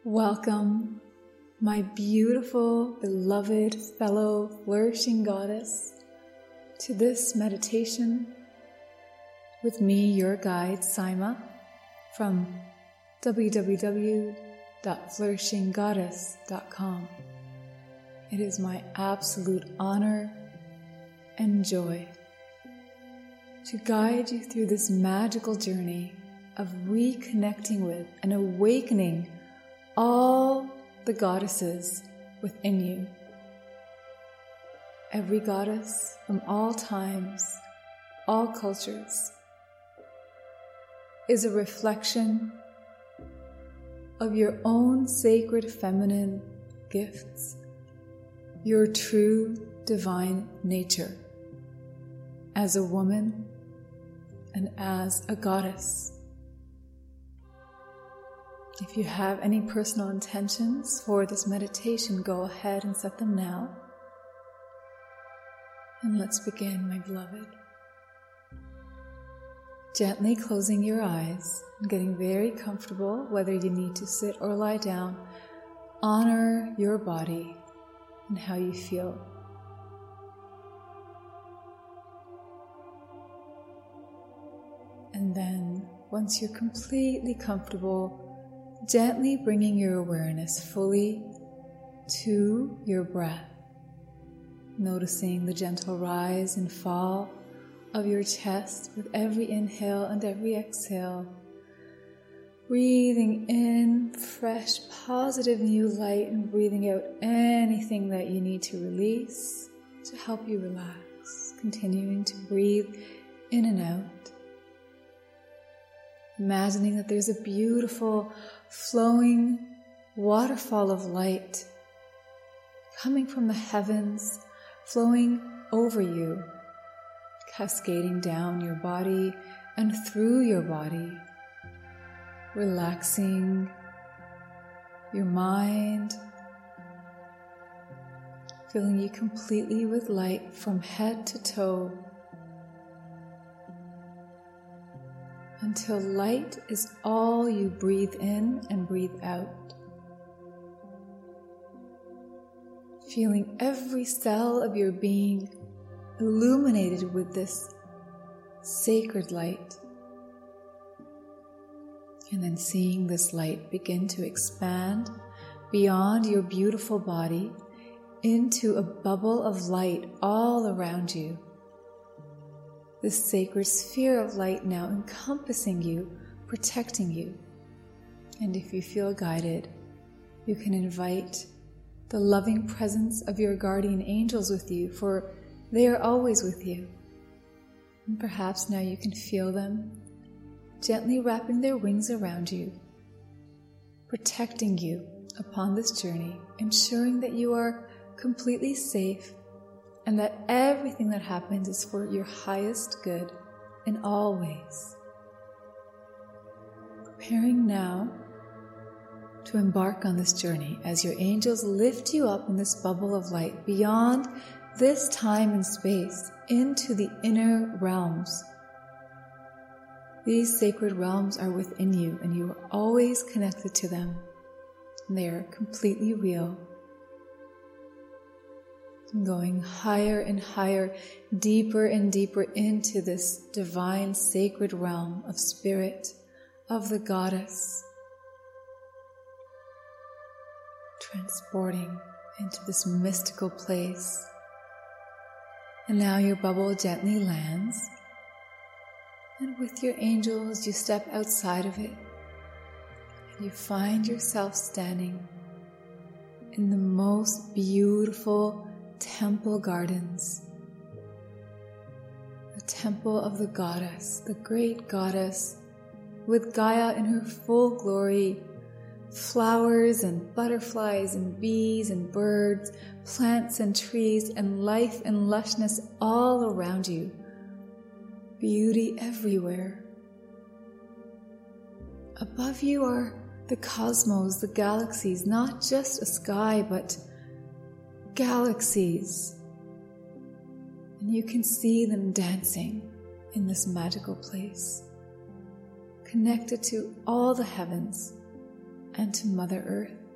Welcome, my beautiful, beloved fellow flourishing goddess, to this meditation with me, your guide, Saima, from www.flourishinggoddess.com. It is my absolute honor and joy to guide you through this magical journey of reconnecting with and awakening all the goddesses within you. Every goddess from all times, all cultures, is a reflection of your own sacred feminine gifts, your true divine nature as a woman and as a goddess. If you have any personal intentions for this meditation, go ahead and set them now. And let's begin, my beloved. Gently closing your eyes and getting very comfortable, whether you need to sit or lie down. Honor your body and how you feel. And then, once you're completely comfortable, gently bringing your awareness fully to your breath, noticing the gentle rise and fall of your chest with every inhale and every exhale. Breathing in fresh, positive new light and breathing out anything that you need to release to help you relax. Continuing to breathe in and out. Imagining that there's a beautiful flowing waterfall of light coming from the heavens, flowing over you, cascading down your body and through your body, relaxing your mind, filling you completely with light from head to toe, until light is all you breathe in and breathe out. Feeling every cell of your being illuminated with this sacred light. And then seeing this light begin to expand beyond your beautiful body into a bubble of light all around you. This sacred sphere of light now encompassing you, protecting you. And if you feel guided, you can invite the loving presence of your guardian angels with you, for they are always with you. And perhaps now you can feel them gently wrapping their wings around you, protecting you upon this journey, ensuring that you are completely safe and that everything that happens is for your highest good in all ways. Preparing now to embark on this journey as your angels lift you up in this bubble of light beyond this time and space into the inner realms. These sacred realms are within you and you are always connected to them. And they are completely real. Going higher and higher, deeper and deeper into this divine sacred realm of spirit, of the goddess. Transporting into this mystical place. And now your bubble gently lands. And with your angels, you step outside of it. And you find yourself standing in the most beautiful temple gardens, the temple of the goddess, the great goddess, with Gaia in her full glory, flowers and butterflies and bees and birds, plants and trees and life and lushness all around you, beauty everywhere. Above you are the cosmos, the galaxies, not just a sky, but galaxies, and you can see them dancing in this magical place, connected to all the heavens and to Mother Earth.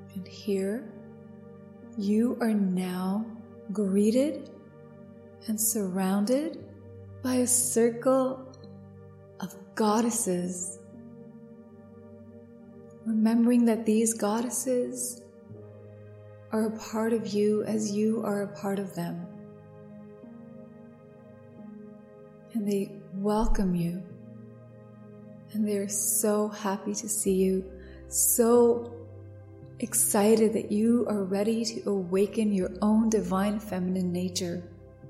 And here, you are now greeted and surrounded by a circle of goddesses. Remembering that these goddesses are a part of you as you are a part of them. And they welcome you. And they are so happy to see you, so excited that you are ready to awaken your own divine feminine nature.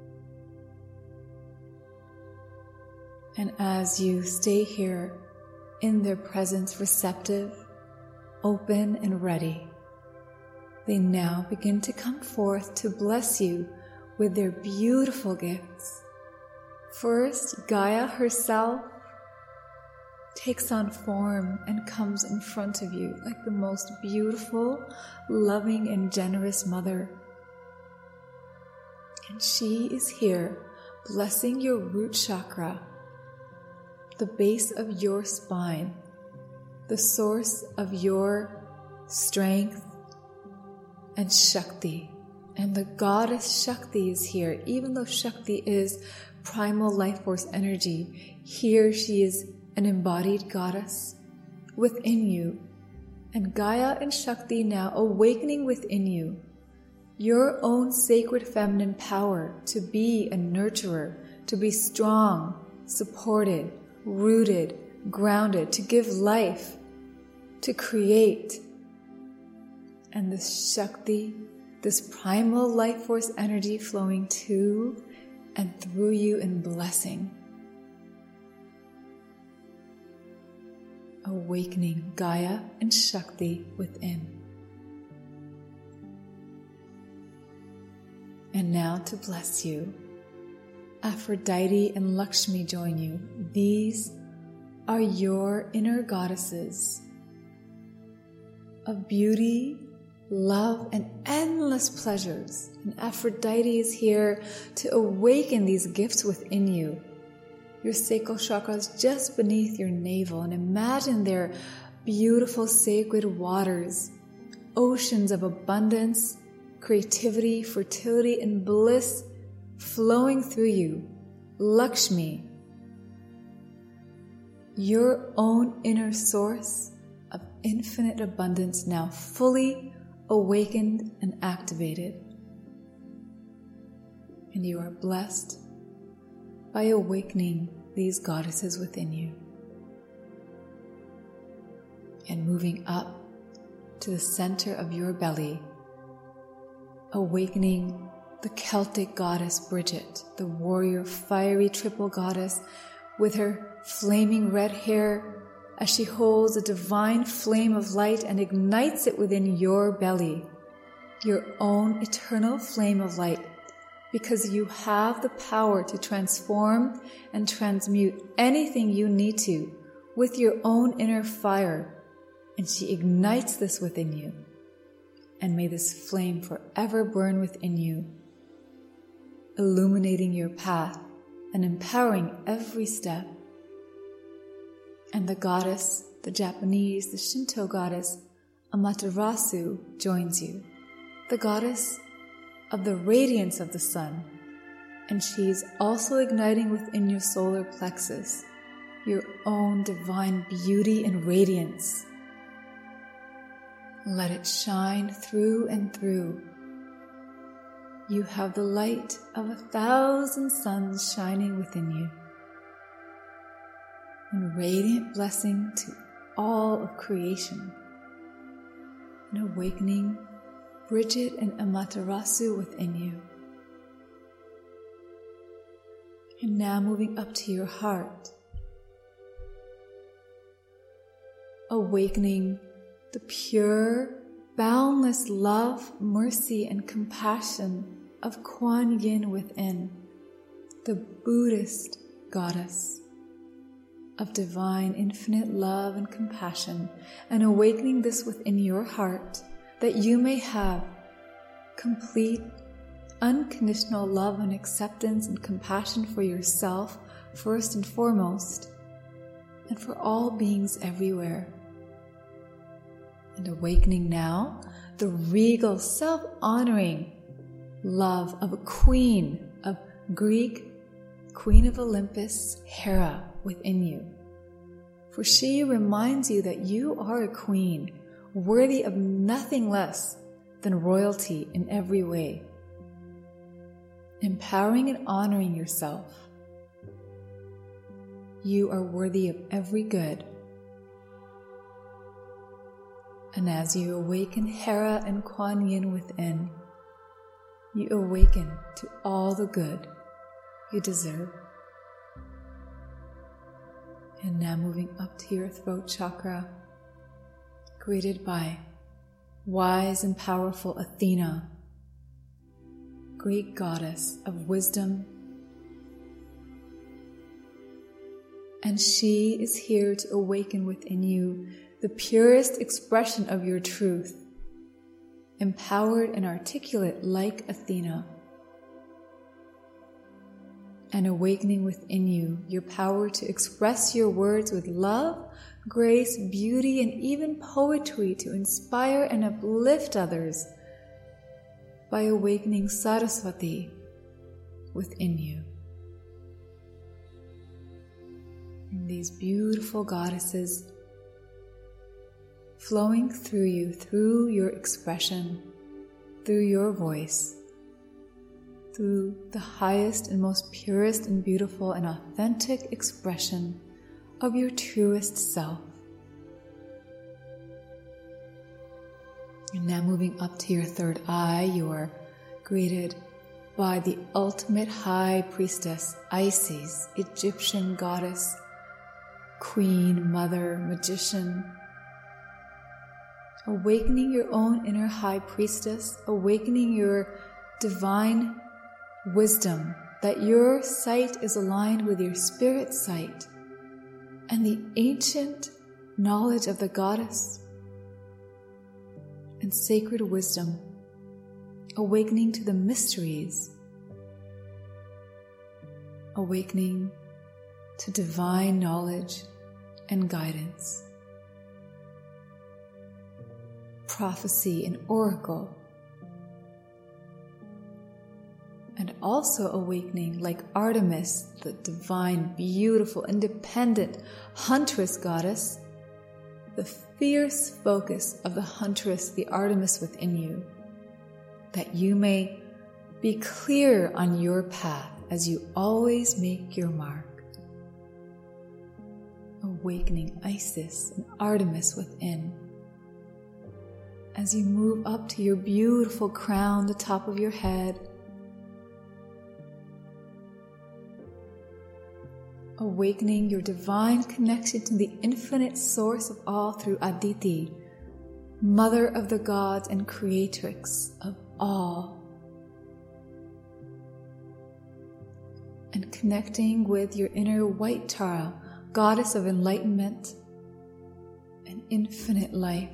And as you stay here in their presence, receptive, open, and ready, they now begin to come forth to bless you with their beautiful gifts. First, Gaia herself takes on form and comes in front of you like the most beautiful, loving, and generous mother. And she is here blessing your root chakra, the base of your spine, the source of your strength and Shakti. And the goddess Shakti is here. Even though Shakti is primal life force energy, here she is an embodied goddess within you. And Gaia and Shakti now awakening within you your own sacred feminine power to be a nurturer, to be strong, supported, rooted, grounded, to give life, to create. And this Shakti, this primal life force energy flowing to and through you in blessing. Awakening Gaia and Shakti within. And now to bless you, Aphrodite and Lakshmi join you. These are your inner goddesses of beauty, love, and endless pleasures. And Aphrodite is here to awaken these gifts within you. Your sacral chakras just beneath your navel, and imagine their beautiful sacred waters, oceans of abundance, creativity, fertility, and bliss flowing through you. Lakshmi, your own inner source of infinite abundance now fully awakened and activated. And you are blessed by awakening these goddesses within you. And moving up to the center of your belly, awakening the Celtic goddess Bridget, the warrior fiery triple goddess with her flaming red hair as she holds a divine flame of light and ignites it within your belly, your own eternal flame of light, because you have the power to transform and transmute anything you need to with your own inner fire. And she ignites this within you. And may this flame forever burn within you, illuminating your path and empowering every step. And the goddess, the Japanese, the Shinto goddess, Amaterasu joins you, the goddess of the radiance of the sun. And she is also igniting within your solar plexus, your own divine beauty and radiance. Let it shine through and through. You have the light of 1,000 suns shining within you, and radiant blessing to all of creation, and awakening Bridget and Amaterasu within you. And now moving up to your heart, awakening the pure, boundless love, mercy, and compassion of Kuan Yin within, the Buddhist goddess of divine infinite love and compassion, and awakening this within your heart that you may have complete, unconditional love and acceptance and compassion for yourself first and foremost, and for all beings everywhere. And awakening now the regal, self-honoring love of a queen of Greek, Queen of Olympus, Hera within you. For she reminds you that you are a queen, worthy of nothing less than royalty in every way. Empowering and honoring yourself. You are worthy of every good. And as you awaken Hera and Kuan Yin within, you awaken to all the good you deserve. And now moving up to your throat chakra, greeted by wise and powerful Athena, Greek goddess of wisdom. And she is here to awaken within you the purest expression of your truth, empowered and articulate like Athena, and awakening within you your power to express your words with love, grace, beauty, and even poetry to inspire and uplift others by awakening Saraswati within you. And these beautiful goddesses flowing through you, through your expression, through your voice, through the highest and most purest and beautiful and authentic expression of your truest self. And now moving up to your third eye, you are greeted by the ultimate high priestess, Isis, Egyptian goddess, queen, mother, magician. Awakening your own inner high priestess, awakening your divine wisdom, that your sight is aligned with your spirit sight and the ancient knowledge of the goddess and sacred wisdom, awakening to the mysteries, awakening to divine knowledge and guidance, prophecy and oracle, and also awakening like Artemis, the divine, beautiful, independent huntress goddess, the fierce focus of the huntress, the Artemis within you, that you may be clear on your path as you always make your mark. Awakening Isis and Artemis within. As you move up to your beautiful crown, the top of your head, awakening your divine connection to the infinite source of all through Aditi, mother of the gods and creatrix of all. And connecting with your inner white Tara, goddess of enlightenment and infinite life.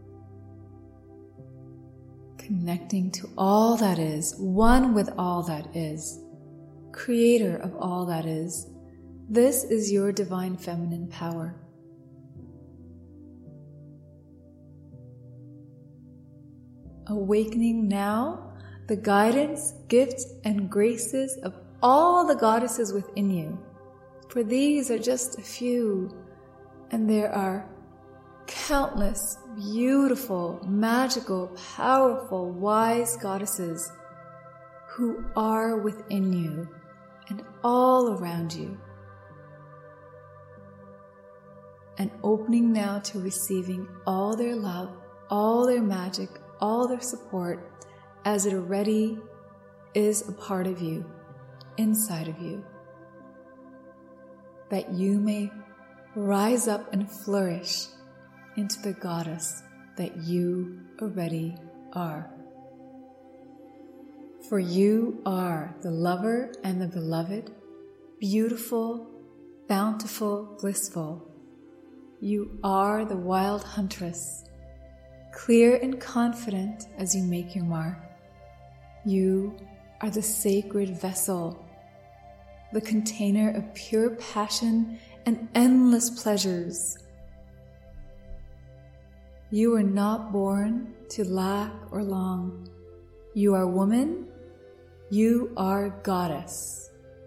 Connecting to all that is, one with all that is, creator of all that is. This is your divine feminine power. Awakening now the guidance, gifts, and graces of all the goddesses within you. For these are just a few, and there are countless beautiful, magical, powerful, wise goddesses who are within you and all around you. And opening now to receiving all their love, all their magic, all their support, as it already is a part of you, inside of you, that you may rise up and flourish into the goddess that you already are. For you are the lover and the beloved, beautiful, bountiful, blissful. You are the wild huntress, clear and confident as you make your mark. You are the sacred vessel, the container of pure passion and endless pleasures. You were not born to lack or long. You are woman. You are goddess.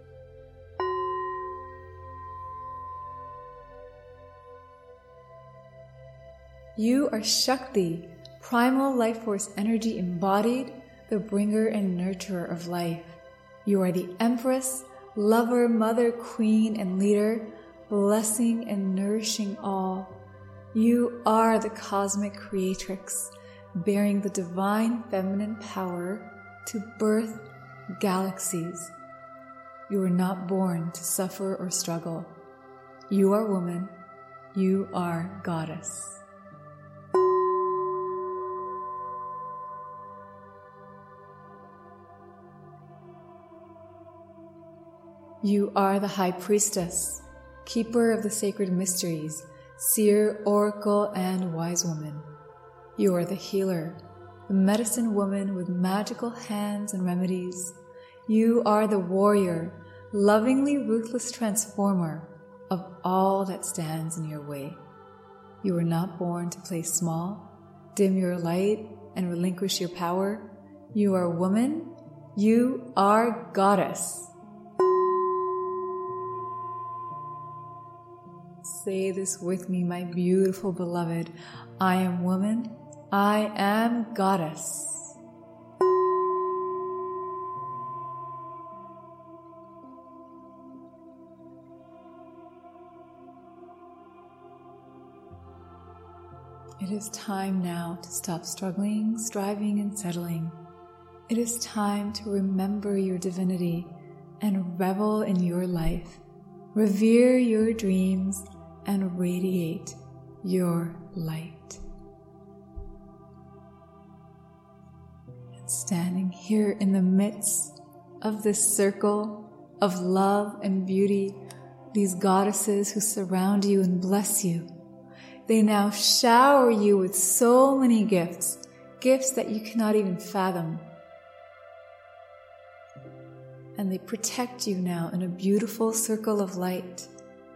You are Shakti, primal life force energy embodied, the bringer and nurturer of life. You are the empress, lover, mother, queen, and leader, blessing and nourishing all. You are the cosmic creatrix, bearing the divine feminine power to birth galaxies. You were not born to suffer or struggle. You are woman. You are goddess. You are the high priestess, keeper of the sacred mysteries, seer, oracle, and wise woman. You are the healer, the medicine woman with magical hands and remedies. You are the warrior, lovingly ruthless transformer of all that stands in your way. You were not born to play small, dim your light, and relinquish your power. You are woman. You are goddess. Say this with me, my beautiful beloved. I am woman. I am goddess. It is time now to stop struggling, striving, and settling. It is time to remember your divinity and revel in your life. Revere your dreams and radiate your light. And standing here in the midst of this circle of love and beauty, these goddesses who surround you and bless you, they now shower you with so many gifts, gifts that you cannot even fathom. And they protect you now in a beautiful circle of light,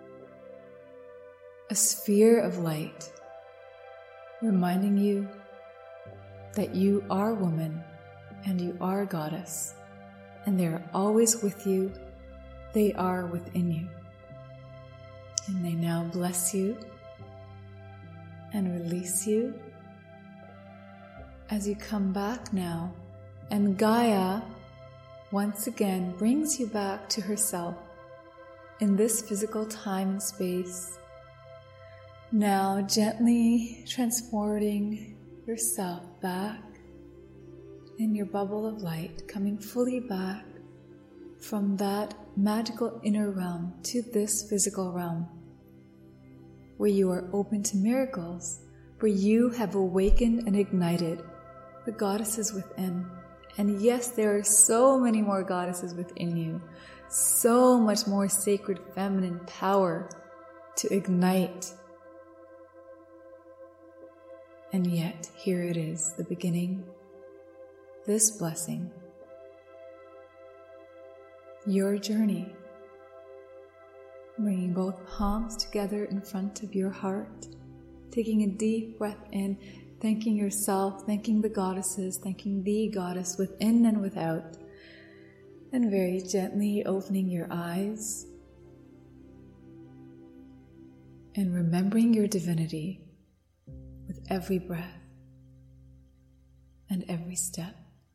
a sphere of light, reminding you that you are woman and you are goddess, and they are always with you. They are within you. And they now bless you and release you as you come back now, and Gaia once again brings you back to herself in this physical time and space. Now gently transporting yourself back in your bubble of light, coming fully back from that magical inner realm to this physical realm, where you are open to miracles, where you have awakened and ignited the goddesses within. And yes, there are so many more goddesses within you, so much more sacred feminine power to ignite. And yet, here it is, the beginning, this blessing, your journey, bringing both palms together in front of your heart, taking a deep breath in, thanking yourself, thanking the goddesses, thanking the goddess within and without, and very gently opening your eyes and remembering your divinity with every breath and every step.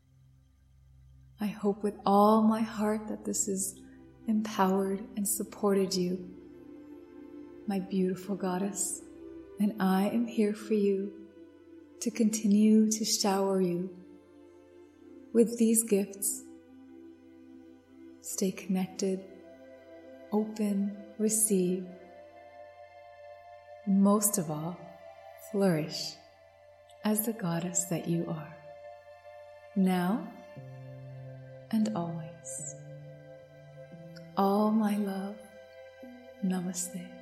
I hope with all my heart that this has empowered and supported you, my beautiful goddess, and I am here for you to continue to shower you with these gifts. Stay connected, open, receive. Most of all, flourish as the goddess that you are, now and always. All my love. Namaste.